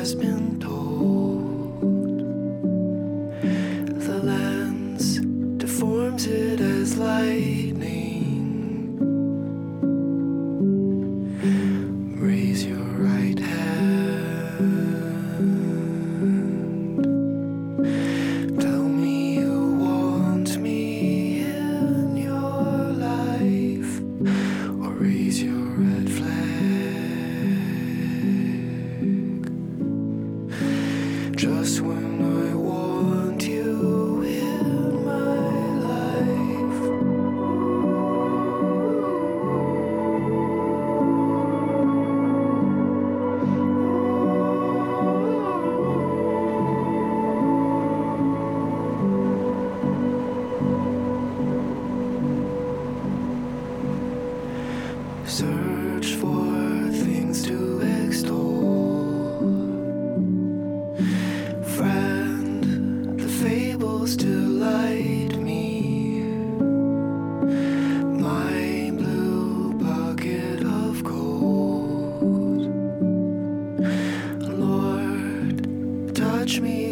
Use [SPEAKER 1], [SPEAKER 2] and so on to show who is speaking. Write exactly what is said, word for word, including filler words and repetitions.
[SPEAKER 1] has been told. The lens deforms it as lightning. Raise your right hand. Tell me you want me in your life, or raise your red flag. Just when I want you in my life. Search for things to extol. Friend, the fables delight me. My blue bucket of gold. Lord, touch me